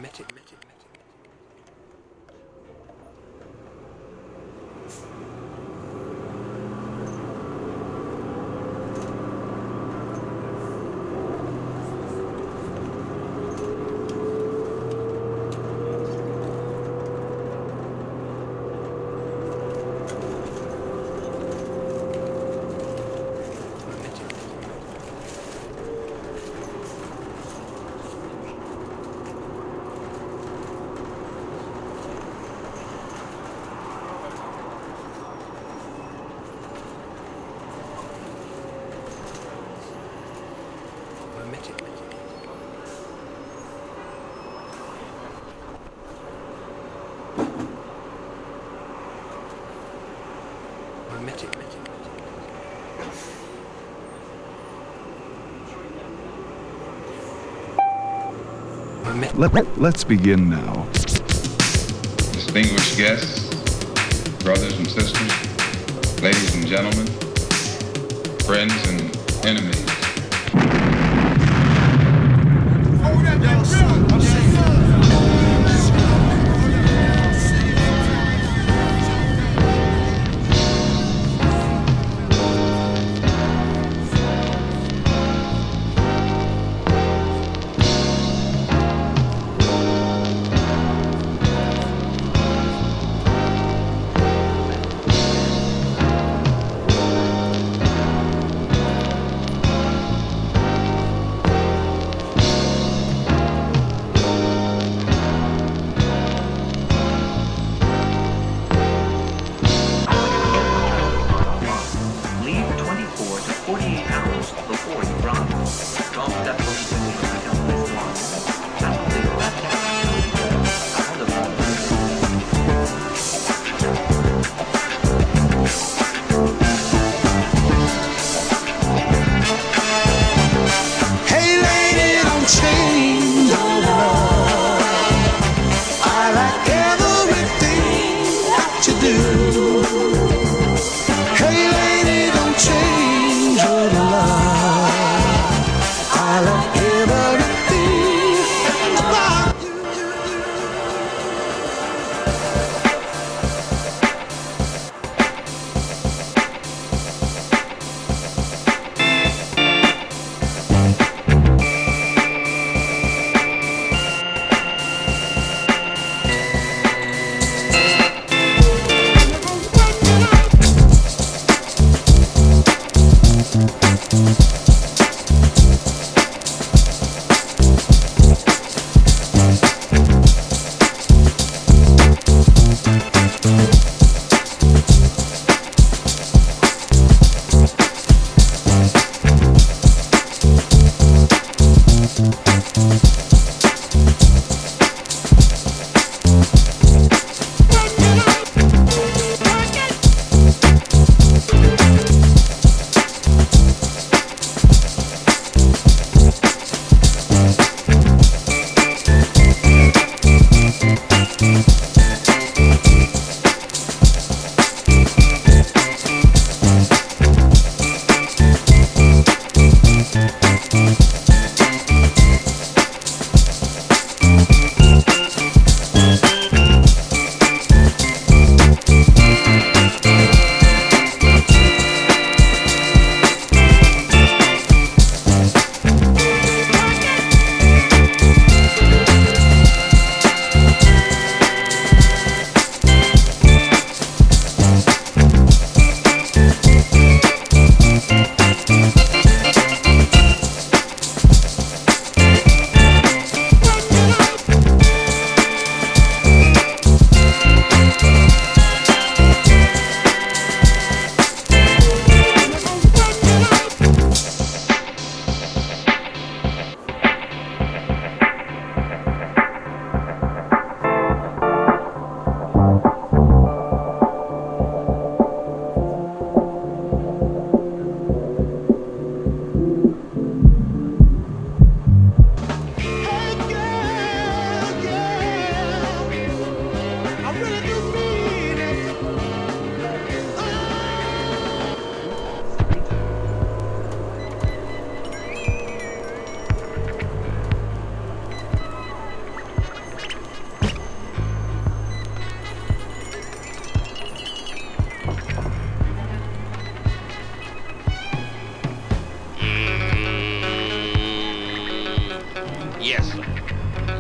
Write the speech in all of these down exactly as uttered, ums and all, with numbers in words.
Let, let's begin now. Distinguished guests, brothers and sisters, ladies and gentlemen, friends and enemies.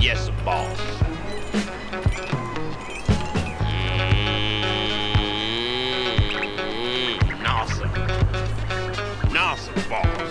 Yes, boss. Mm, Nossa. Nossa, boss.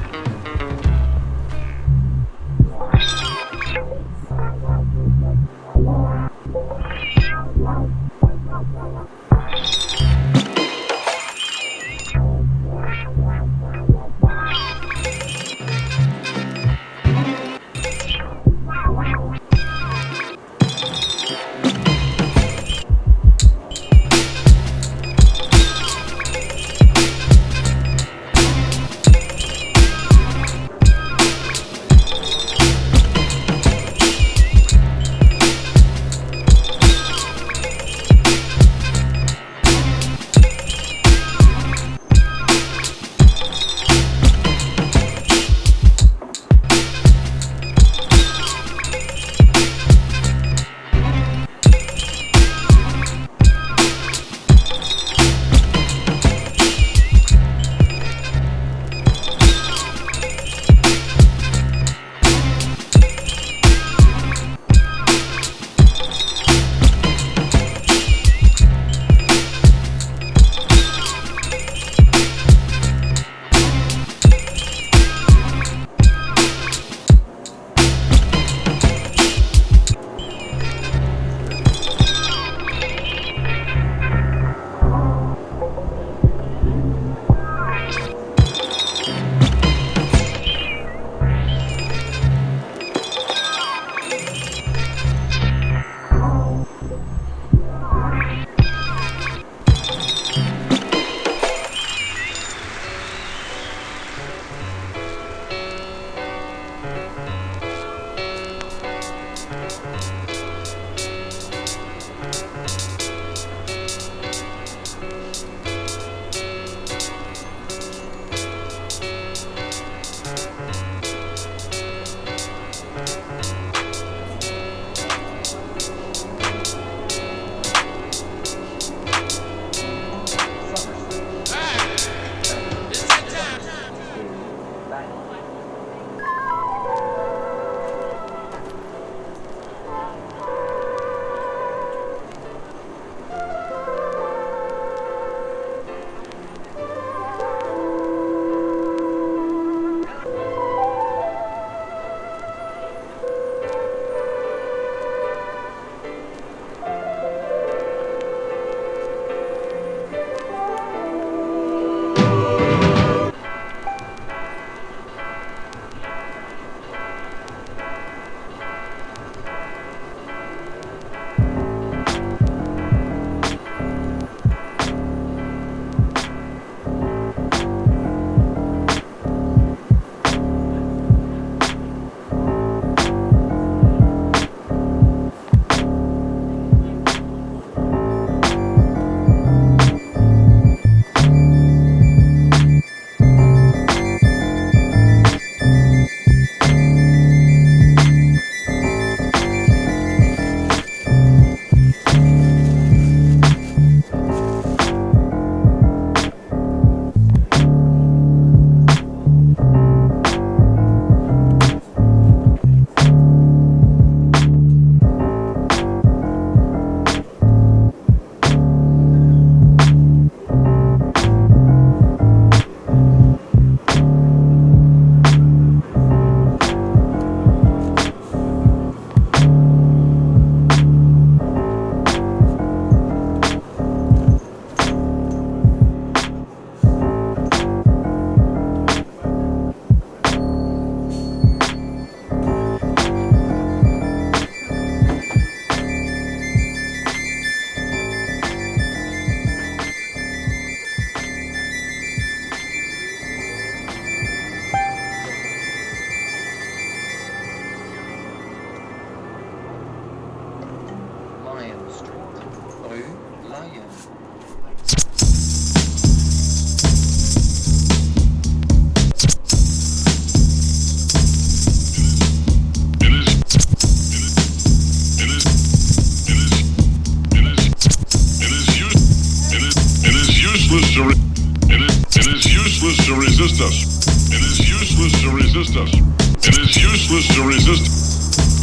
resist us. It is useless to resist us. It is useless to resist. It is useless.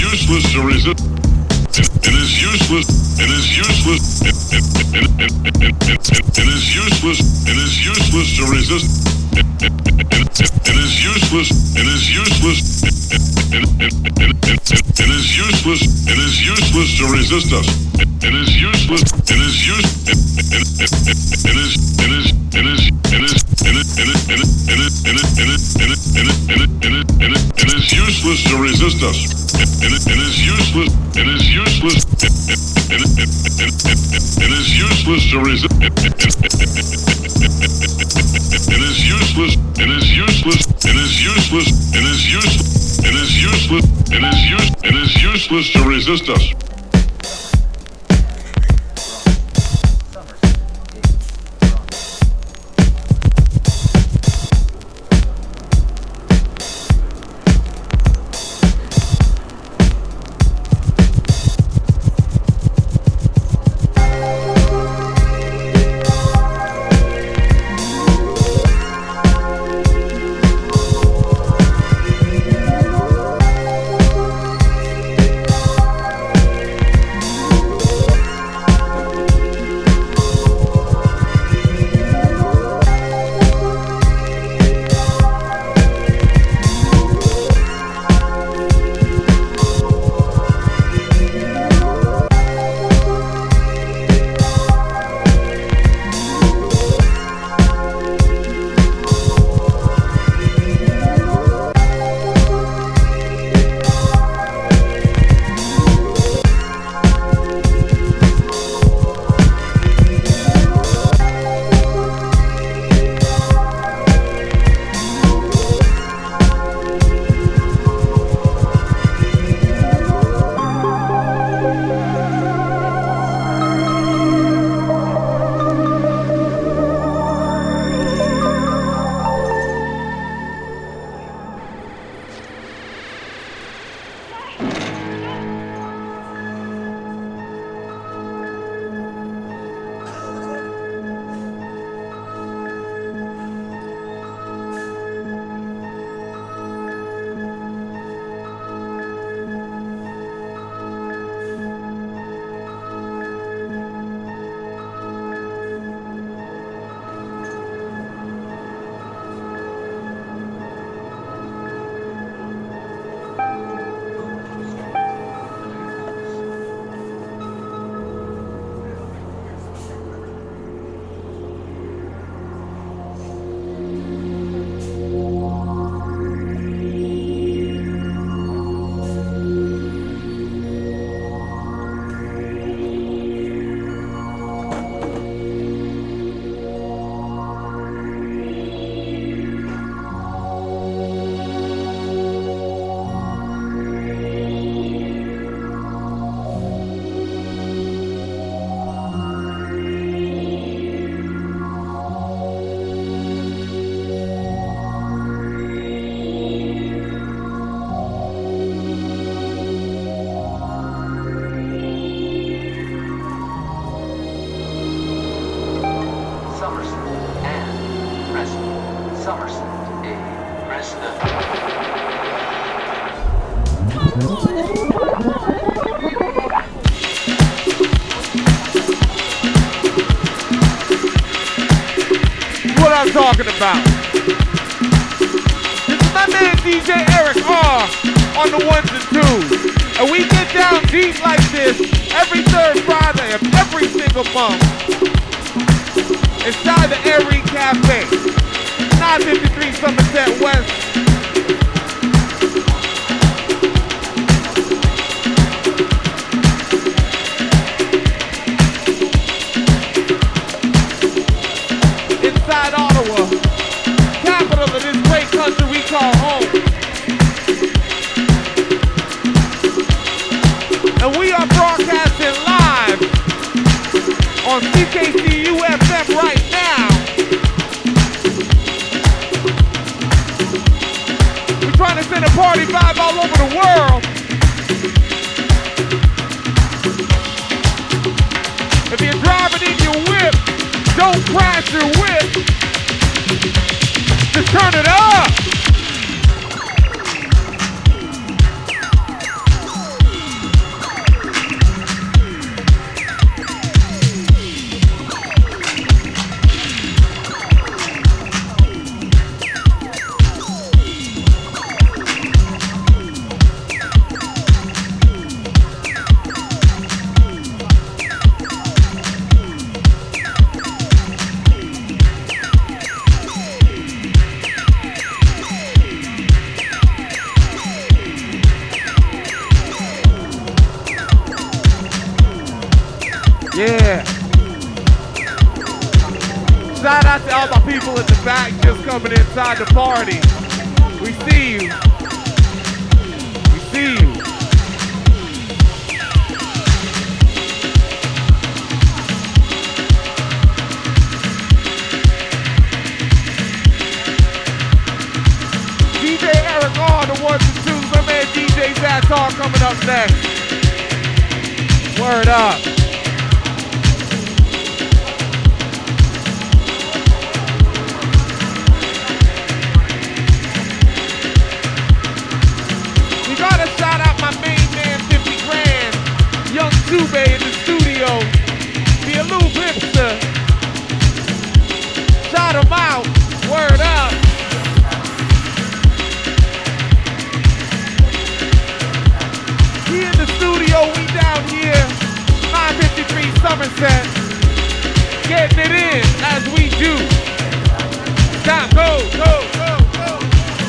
useless to resist. It is useless. It is useless. It, it, it, it, it, it, it, it is useless. It is useless to resist. It, it, it, it, it is useless. It is useless. It, it, it, it, it, it, it, it is useless. It is useless to resist us. It, it is useless. It is use. It, it, it, it, it is. It is. It is. It is. It is. It is. It is. It is. It is. It is. It is. It is. It is. It is. It is useless to resist us. It, it, it is useless. It is useless. It, it, it, it, it, it, it, it is useless to resist. It, it, it, it, it, it is useless. It is useless. It is useless. It is useless. It is useless. It is use. It is useless to resist us. I'm talking about. This is my man D J Eric R on the ones and twos. And we get down deep like this every third Friday of every single month inside the Air Reed Cafe, nine fifty-three Somerset West. Inside Ottawa, capital of this great country we call home. And we are broadcasting live on C K C U F M right now. We're trying to send a party vibe all over the world. If you're driving in your whip, don't crash your whip. Just turn it up. Yeah. Shout out to all my people in the back just coming inside the party. We see you. We see you. D J Eric on the ones and twos. My man D J Zatar coming up next. Word up. We gotta shout out my main man, fifty grand. Young Tube in the studio. The Aloof Hipster. Shout him out. Word up. He in the studio, we down here, nine fifty-three Somerset, getting it in as we do. Time, go, go, go, go.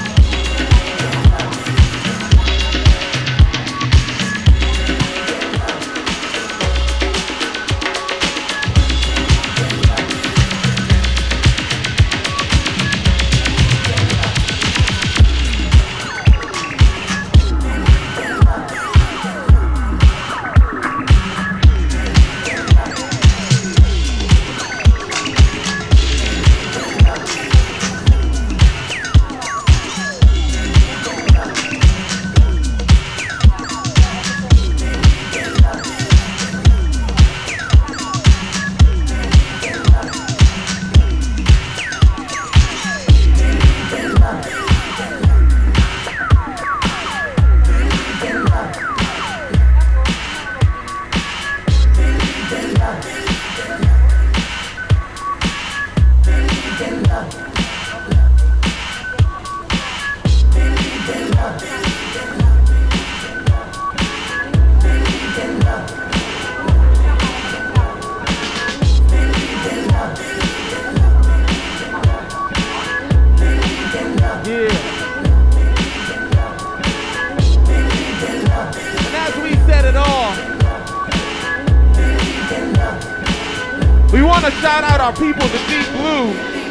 Shout out our people, the Deep Blue.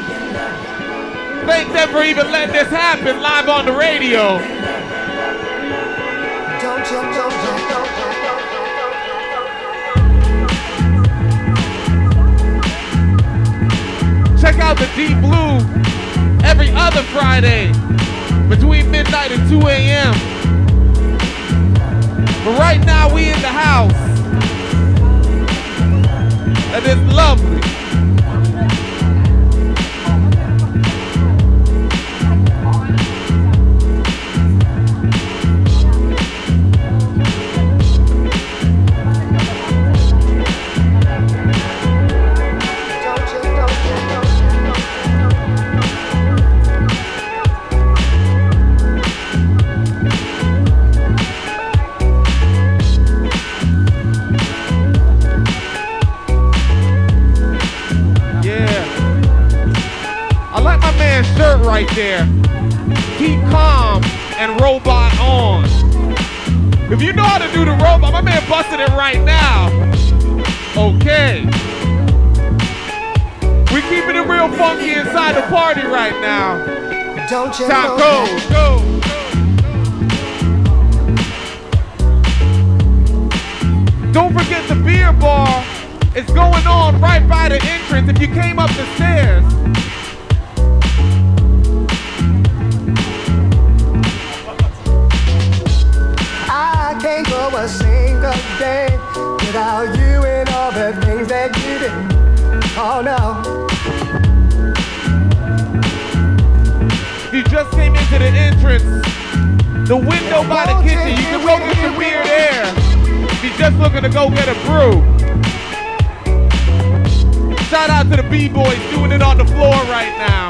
Thank them for even letting this happen live on the radio. Don't you, don't, don't, don't. Check out the Deep Blue every other Friday between midnight and two a.m. But right now we in the house. And it's lovely. Shirt right there. Keep calm and robot on. If you know how to do the robot, my man busted it right now. Okay. We keeping it real funky inside the party right now. Don't you Time, go, go, go. Don't forget the beer bar. It's going on right by the entrance if you came up the stairs. I can't go a single day without you and all the things that you do. Oh no. If you just came into the entrance, the window by the kitchen, you can go get your beer there. If you're just looking to go get a brew. Shout out to the B-boys doing it on the floor right now.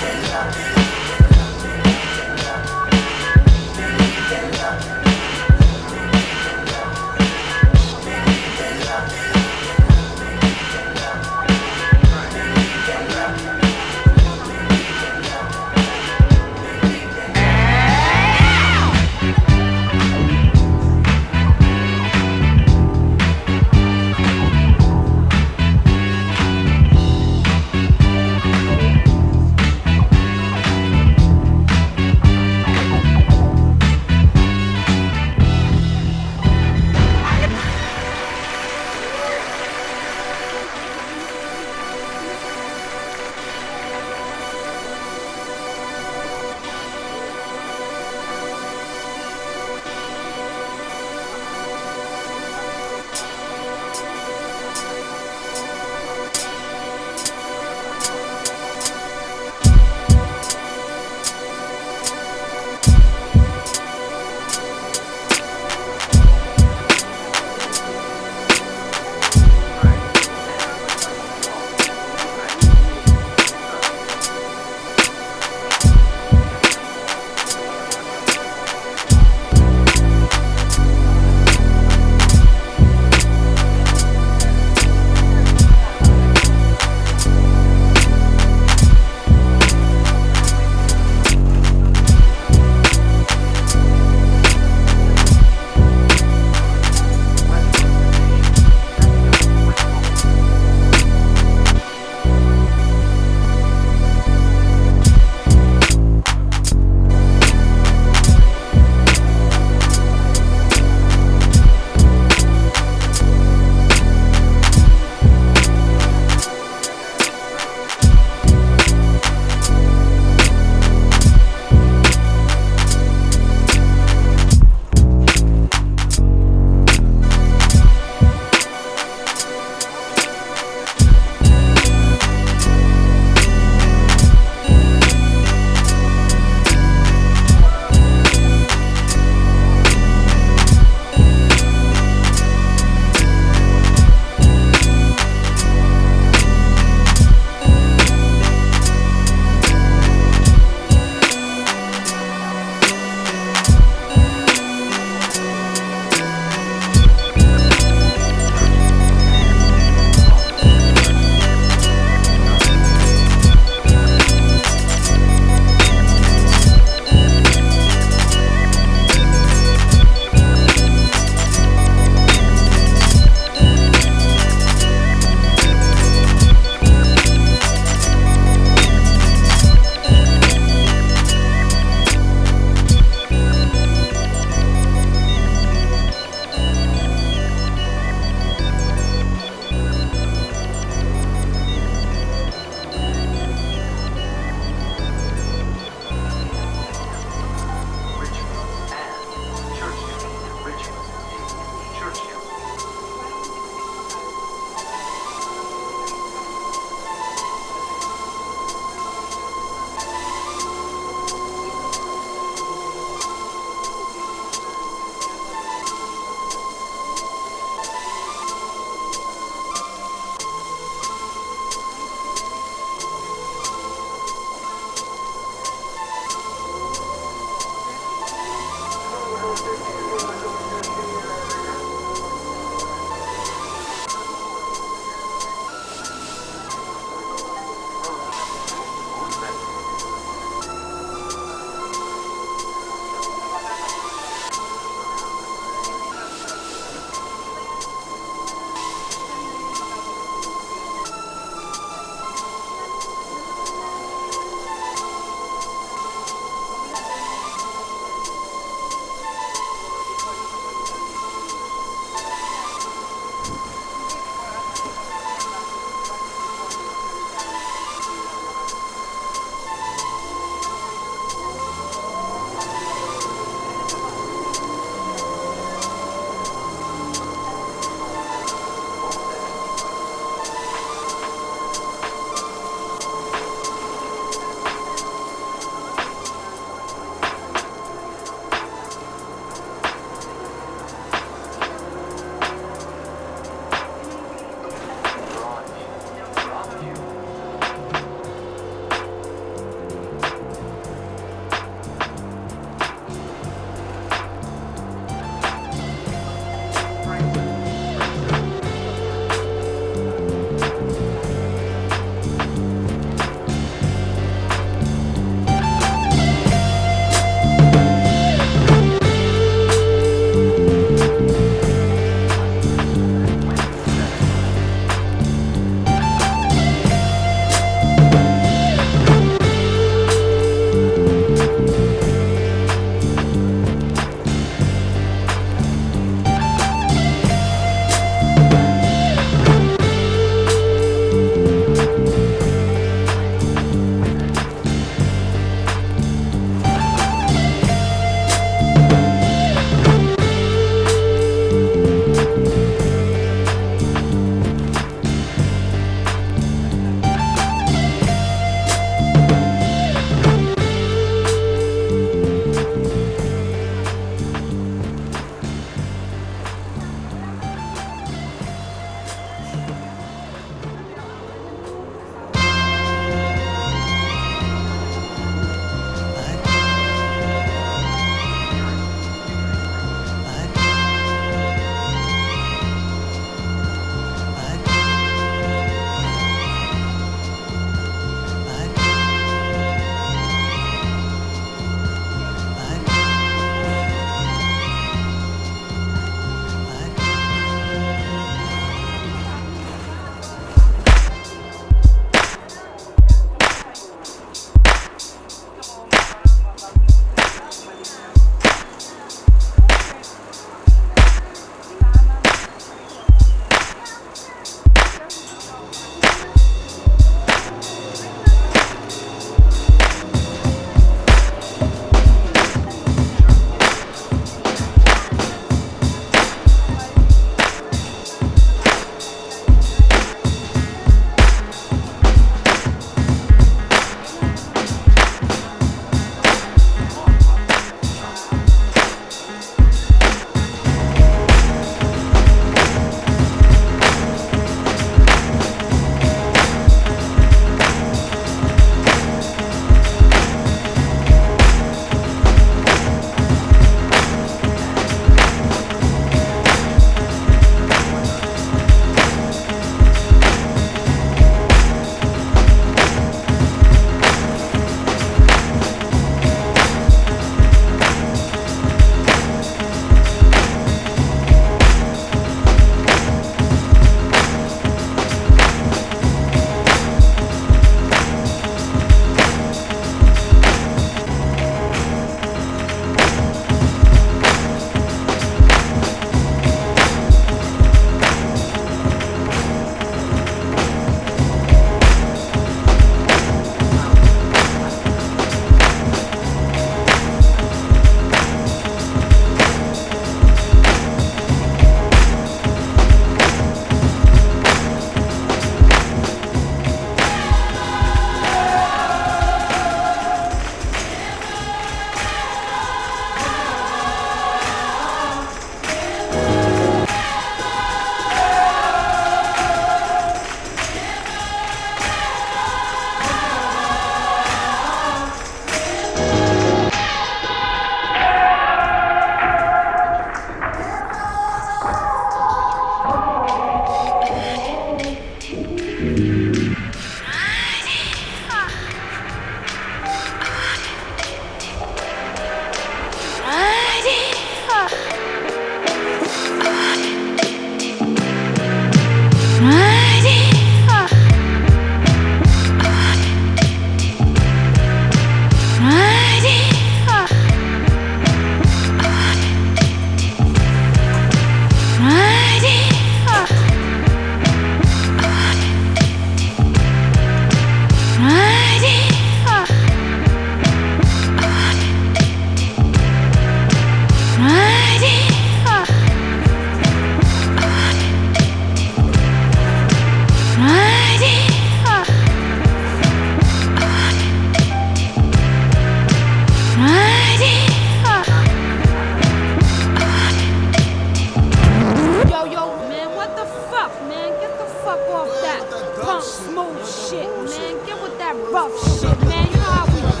rough shit, man. You know how we do.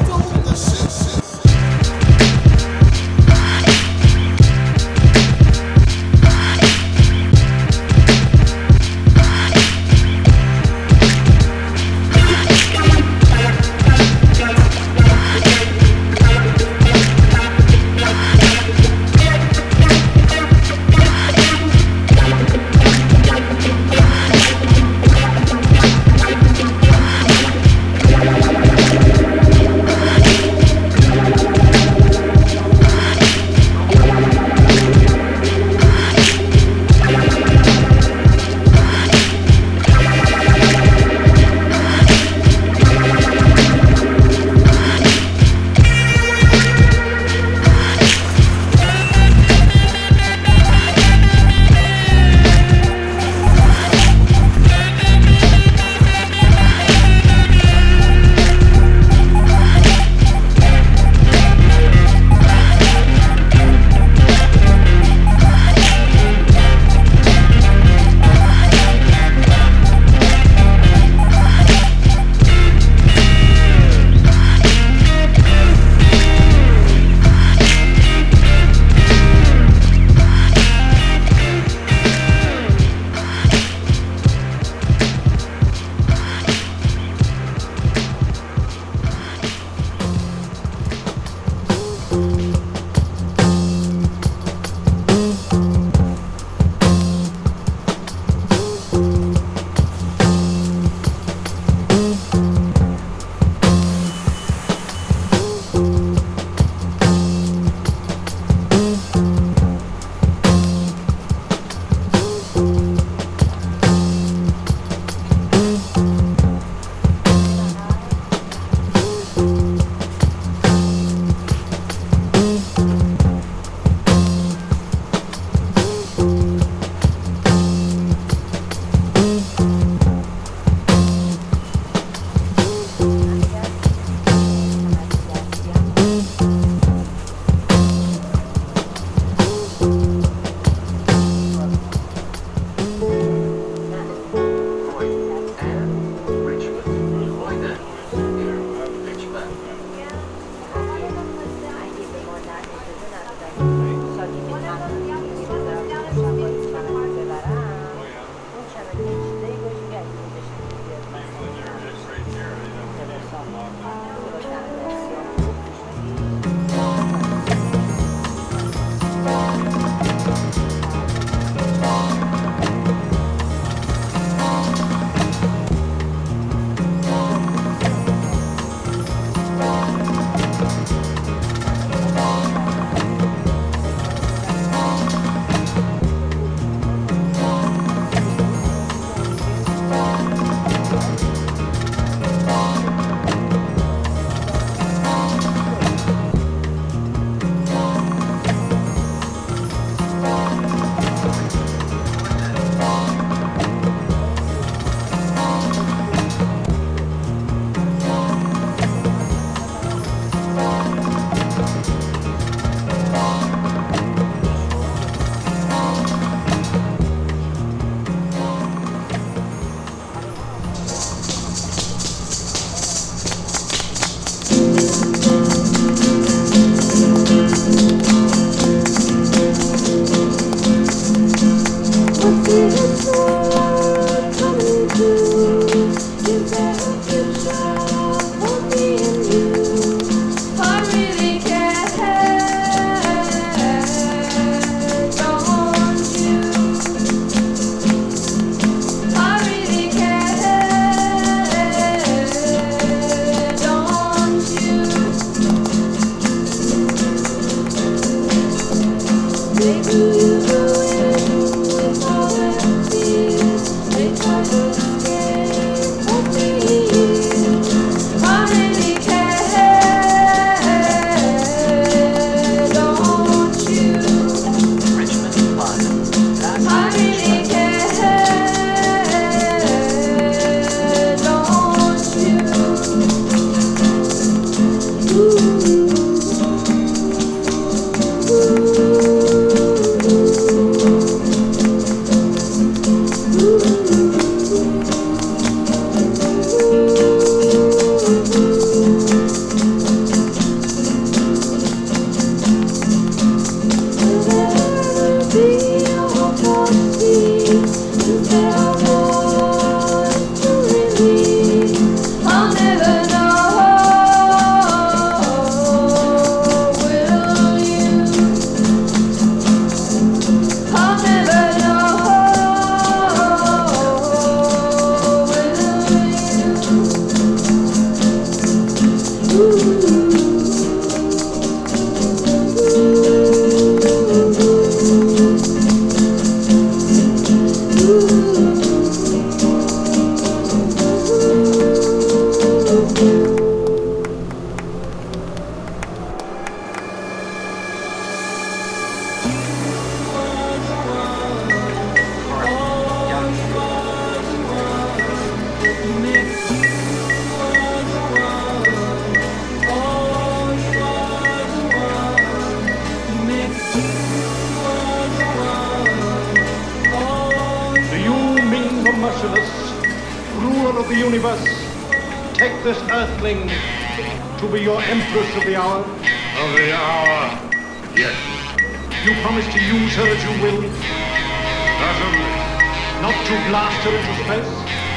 the merciless, ruler of the universe, take this earthling to be your empress of the hour? Of the hour, yes. You promise to use her as you will? Certainly. Not to blast her into space?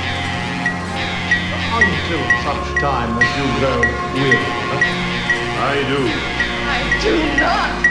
Until such time as you grow weary of her. I do. I do not.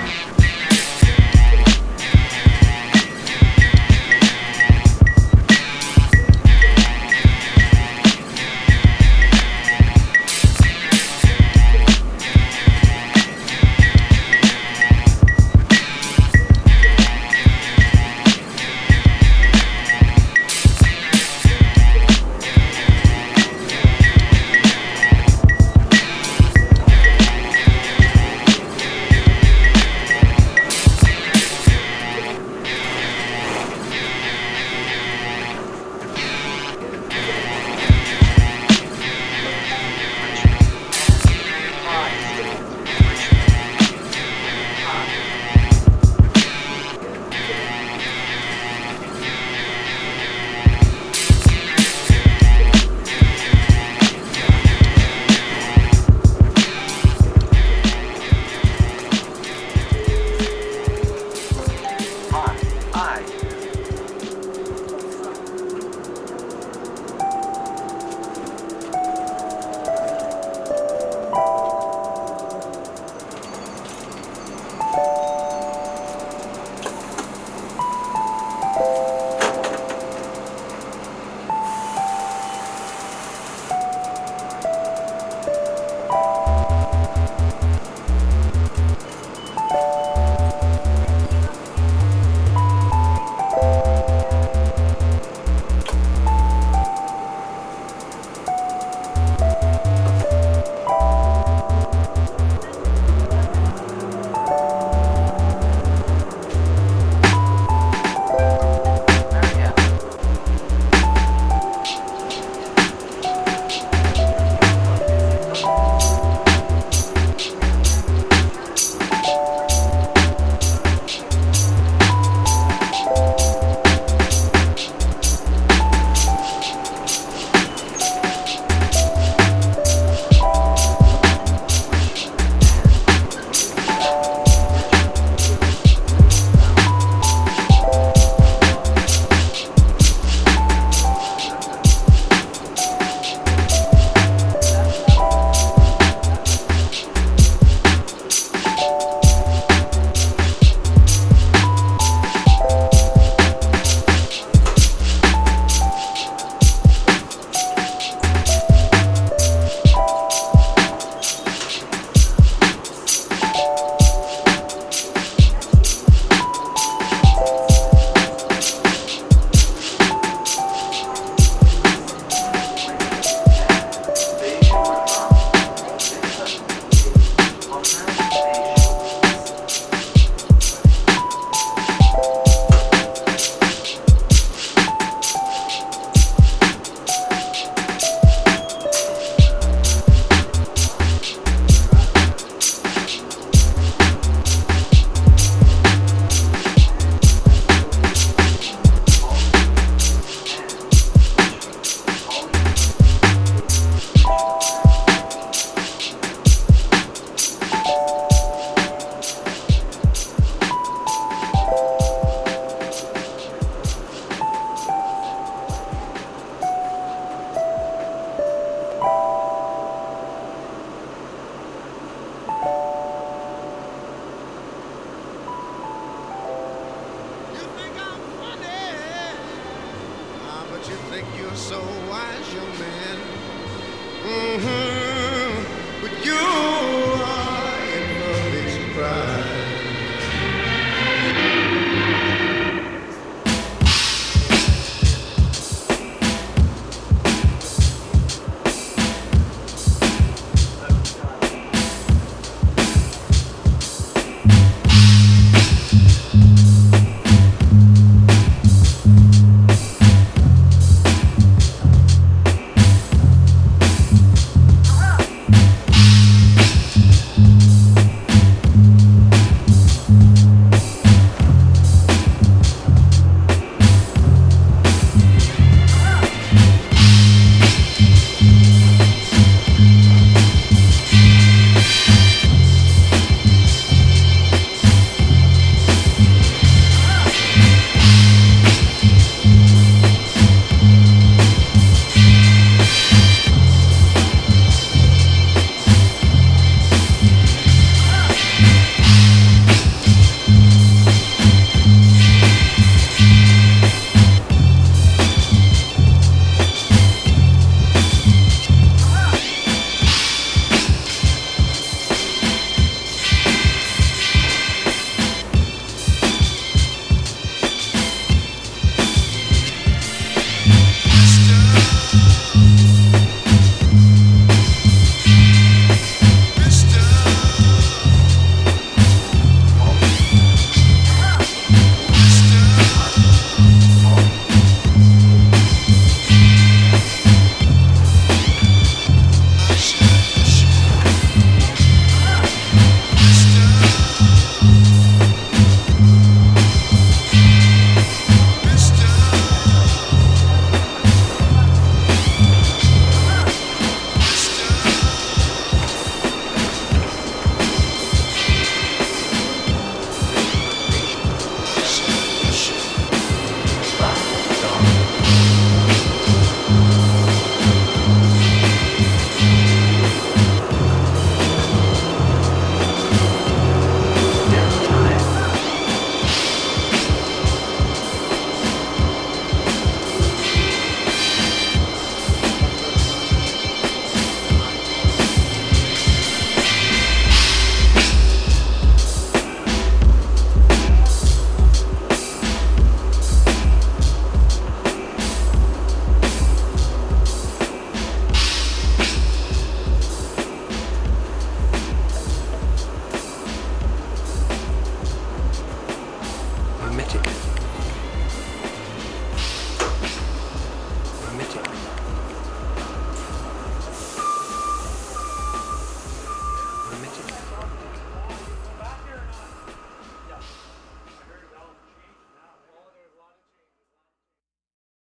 so wise, young man. Mm-hmm. But you